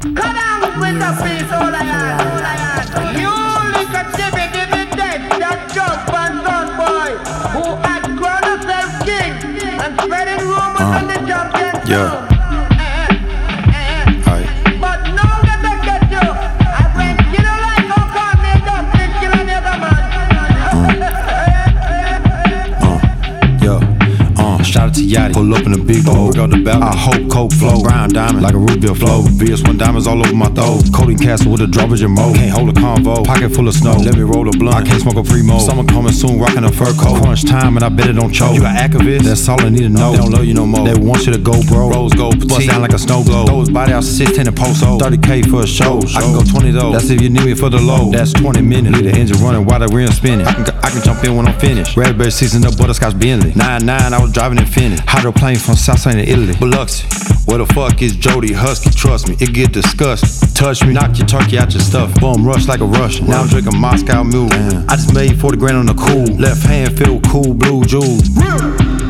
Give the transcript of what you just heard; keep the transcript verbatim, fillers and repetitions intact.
Come on with the peace, all I am. You little dibby dibby dead, that jump and gun boy, who had crowned himself king and spreading rumors uh, on the champion. Yeah. But now that I get you, I went, you know, like how come me don't think you and the other man. Uh, yeah. Uh, shout out to Yachty. Pull up in a big boat. Got the belt. I hope coke flow. Brown diamond like a Rubio flow. V S one diamonds all over my throat. Coating castle with a drawbridge and mold. Can't hold a convo. Pocket full of snow. Let me roll a blunt. I can't smoke a primo. Summer coming soon, rocking a fur coat. Crunch time and I bet it don't choke. You an activist? That's all I need to know. They don't love you no more. They want you to go bro. Rose gold petite. Bust down like a snow globe. Throw his body out sixteen and post old. thirty K for a show. I can go twenty though. That's if you need me for the load. That's twenty minutes. Leave the engine running while the rim spinning. I can, I can jump in when I'm finished. Raspberry season up butterscotch Bentley. nine nine I was driving Infiniti. Hydroplane from South Saint Italy. Biloxi. Where the fuck is Jody Husky? Trust me, it get disgusting. Touch me, knock your turkey out your stuff. Boom, rush like a Russian. Now I'm drinking Moscow Mule. Damn. I just made forty grand on the cool. Left hand feel cool, blue jewels.